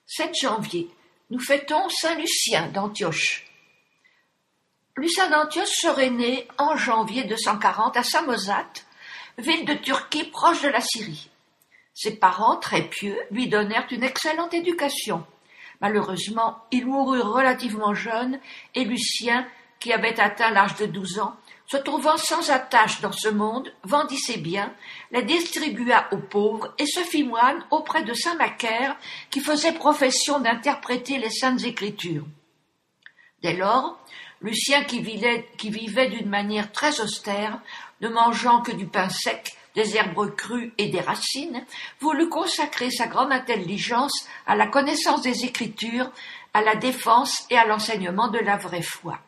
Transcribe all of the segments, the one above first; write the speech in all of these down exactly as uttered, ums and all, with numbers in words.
sept janvier, nous fêtons Saint Lucien d'Antioche. Lucien d'Antioche serait né en janvier deux cent quarante à Samosate, ville de Turquie proche de la Syrie. Ses parents, très pieux, lui donnèrent une excellente éducation. Malheureusement, il mourut relativement jeune et Lucien, qui avait atteint l'âge de douze ans, se trouvant sans attache dans ce monde, vendit ses biens, les distribua aux pauvres et se fit moine auprès de saint Macaire, qui faisait profession d'interpréter les saintes écritures. Dès lors, Lucien, qui vivait, qui vivait d'une manière très austère, ne mangeant que du pain sec, des herbes crues et des racines, voulut consacrer sa grande intelligence à la connaissance des Écritures, à la défense et à l'enseignement de la vraie foi.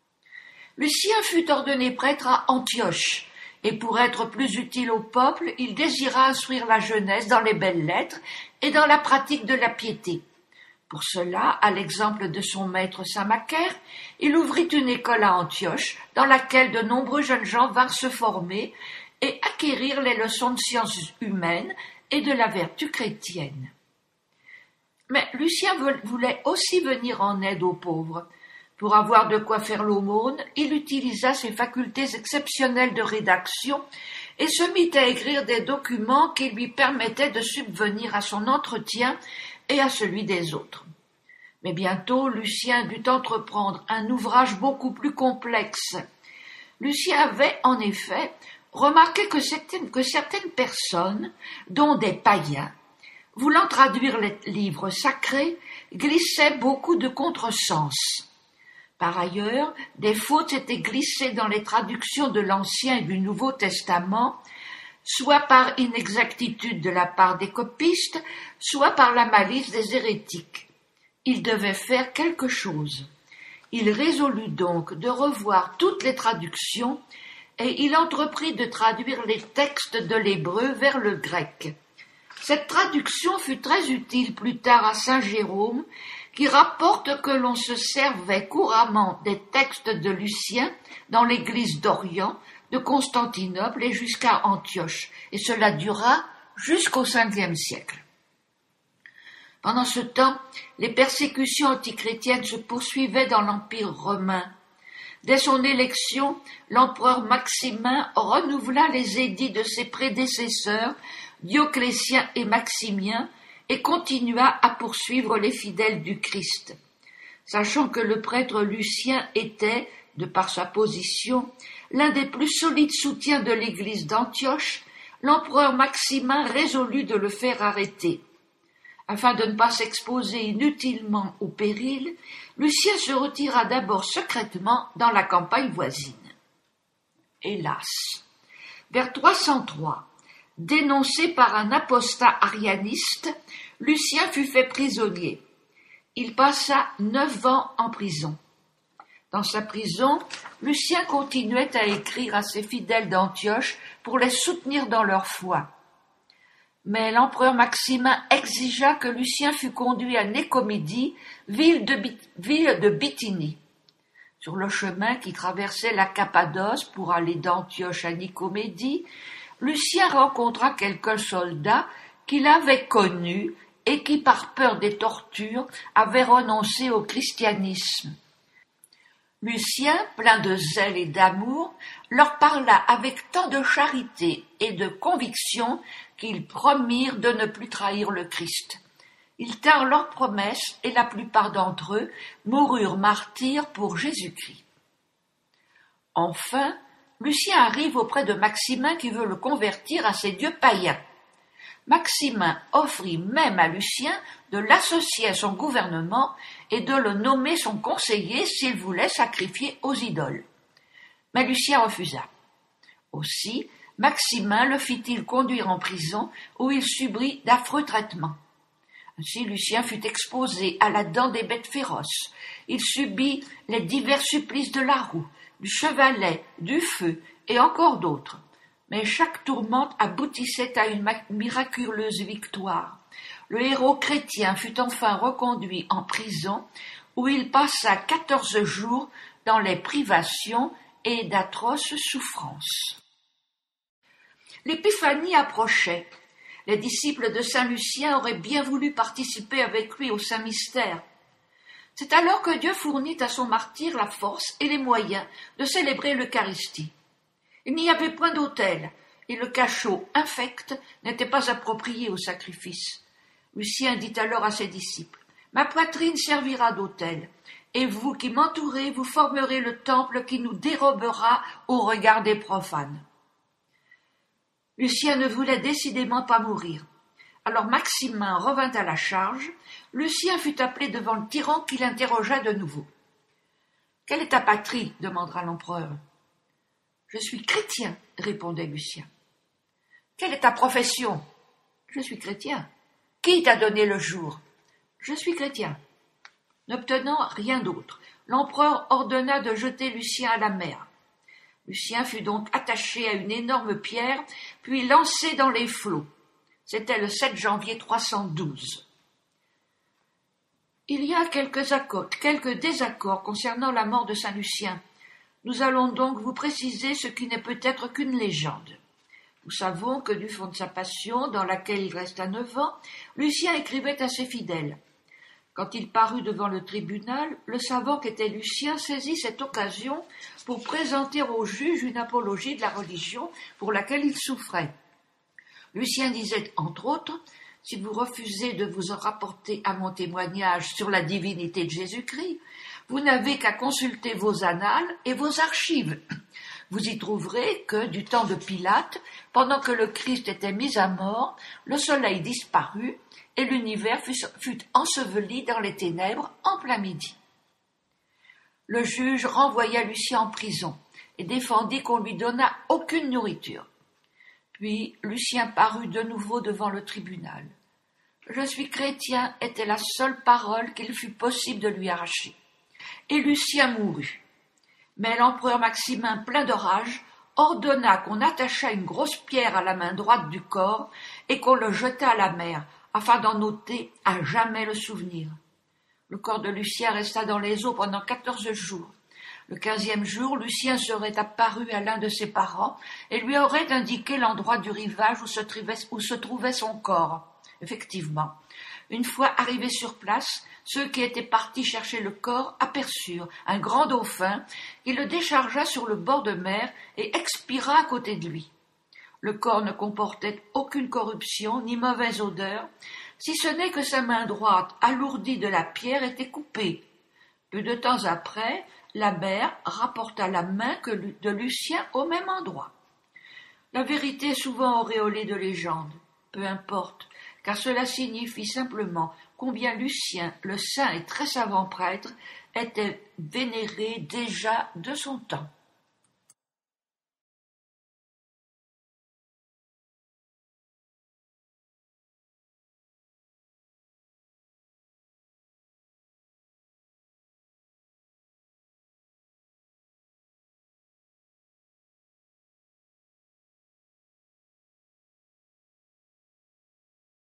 Lucien fut ordonné prêtre à Antioche, et pour être plus utile au peuple, il désira instruire la jeunesse dans les belles lettres et dans la pratique de la piété. Pour cela, à l'exemple de son maître saint Macaire, il ouvrit une école à Antioche, dans laquelle de nombreux jeunes gens vinrent se former et acquérir les leçons de sciences humaines et de la vertu chrétienne. Mais Lucien voulait aussi venir en aide aux pauvres. Pour avoir de quoi faire l'aumône, il utilisa ses facultés exceptionnelles de rédaction et se mit à écrire des documents qui lui permettaient de subvenir à son entretien et à celui des autres. Mais bientôt, Lucien dut entreprendre un ouvrage beaucoup plus complexe. Lucien avait, en effet, remarqué que certaines, que certaines personnes, dont des païens, voulant traduire les livres sacrés, glissaient beaucoup de contresens. Par ailleurs, des fautes étaient glissées dans les traductions de l'Ancien et du Nouveau Testament, soit par inexactitude de la part des copistes, soit par la malice des hérétiques. Il devait faire quelque chose. Il résolut donc de revoir toutes les traductions et il entreprit de traduire les textes de l'hébreu vers le grec. Cette traduction fut très utile plus tard à saint Jérôme, qui rapporte que l'on se servait couramment des textes de Lucien dans l'église d'Orient, de Constantinople et jusqu'à Antioche, et cela dura jusqu'au cinquième siècle. Pendant ce temps, les persécutions antichrétiennes se poursuivaient dans l'Empire romain. Dès son élection, l'empereur Maximin renouvela les édits de ses prédécesseurs, Dioclétien et Maximien, et continua à poursuivre les fidèles du Christ. Sachant que le prêtre Lucien était, de par sa position, l'un des plus solides soutiens de l'église d'Antioche, l'empereur Maximin résolut de le faire arrêter. Afin de ne pas s'exposer inutilement au péril, Lucien se retira d'abord secrètement dans la campagne voisine. Hélas, vers trois cent trois, dénoncé par un apostat arianiste, Lucien fut fait prisonnier. Il passa neuf ans en prison. Dans sa prison, Lucien continuait à écrire à ses fidèles d'Antioche pour les soutenir dans leur foi. Mais l'empereur Maximin exigea que Lucien fût conduit à Nicomédie, ville de, ville de Bithynie. Sur le chemin qui traversait la Cappadoce pour aller d'Antioche à Nicomédie, Lucien rencontra quelques soldats qu'il avait connus et qui, par peur des tortures, avaient renoncé au christianisme. Lucien, plein de zèle et d'amour, leur parla avec tant de charité et de conviction qu'ils promirent de ne plus trahir le Christ. Ils tinrent leurs promesses et la plupart d'entre eux moururent martyrs pour Jésus-Christ. Enfin, Lucien arrive auprès de Maximin qui veut le convertir à ses dieux païens. Maximin offrit même à Lucien de l'associer à son gouvernement et de le nommer son conseiller s'il voulait sacrifier aux idoles. Mais Lucien refusa. Aussi, Maximin le fit-il conduire en prison où il subit d'affreux traitements. Ainsi, Lucien fut exposé à la dent des bêtes féroces. Il subit les divers supplices de la roue, du chevalet, du feu et encore d'autres. Mais chaque tourmente aboutissait à une miraculeuse victoire. Le héros chrétien fut enfin reconduit en prison, où il passa quatorze jours dans les privations et d'atroces souffrances. L'épiphanie approchait. Les disciples de saint Lucien auraient bien voulu participer avec lui au saint mystère. C'est alors que Dieu fournit à son martyr la force et les moyens de célébrer l'Eucharistie. Il n'y avait point d'autel, et le cachot infect n'était pas approprié au sacrifice. Lucien dit alors à ses disciples, « Ma poitrine servira d'autel, et vous qui m'entourez, vous formerez le temple qui nous dérobera au regard des profanes. » Lucien ne voulait décidément pas mourir. Alors Maximin revint à la charge. Lucien fut appelé devant le tyran qui l'interrogea de nouveau. « Quelle est ta patrie » demandera l'empereur. « Je suis chrétien » répondait Lucien. « Quelle est ta profession ?»« Je suis chrétien. »« Qui t'a donné le jour ?»« Je suis chrétien. » N'obtenant rien d'autre, l'empereur ordonna de jeter Lucien à la mer. Lucien fut donc attaché à une énorme pierre, puis lancé dans les flots. C'était le sept janvier trois cent douze. Il y a quelques accords, quelques désaccords concernant la mort de saint Lucien. Nous allons donc vous préciser ce qui n'est peut-être qu'une légende. Nous savons que du fond de sa passion, dans laquelle il resta neuf ans, Lucien écrivait à ses fidèles. Quand il parut devant le tribunal, le savant qu'était Lucien saisit cette occasion pour présenter au juge une apologie de la religion pour laquelle il souffrait. Lucien disait, entre autres, « Si vous refusez de vous en rapporter à mon témoignage sur la divinité de Jésus-Christ, vous n'avez qu'à consulter vos annales et vos archives. Vous y trouverez que, du temps de Pilate, pendant que le Christ était mis à mort, le soleil disparut et l'univers fut, fut enseveli dans les ténèbres en plein midi. » Le juge renvoya Lucien en prison et défendit qu'on lui donnât aucune nourriture. Puis Lucien parut de nouveau devant le tribunal. « Je suis chrétien » était la seule parole qu'il fut possible de lui arracher. Et Lucien mourut. Mais l'empereur Maximin, plein de rage, ordonna qu'on attachât une grosse pierre à la main droite du corps et qu'on le jetât à la mer, afin d'en ôter à jamais le souvenir. Le corps de Lucien resta dans les eaux pendant quatorze jours. Le quinzième jour, Lucien serait apparu à l'un de ses parents et lui aurait indiqué l'endroit du rivage où se trouvait, où se trouvait son corps. Effectivement, une fois arrivés sur place, ceux qui étaient partis chercher le corps aperçurent un grand dauphin qui le déchargea sur le bord de mer et expira à côté de lui. Le corps ne comportait aucune corruption ni mauvaise odeur, si ce n'est que sa main droite, alourdie de la pierre, était coupée. Peu de temps après, la mer rapporta la main que de Lucien au même endroit. La vérité est souvent auréolée de légendes. Peu importe, car cela signifie simplement combien Lucien, le saint et très savant prêtre, était vénéré déjà de son temps.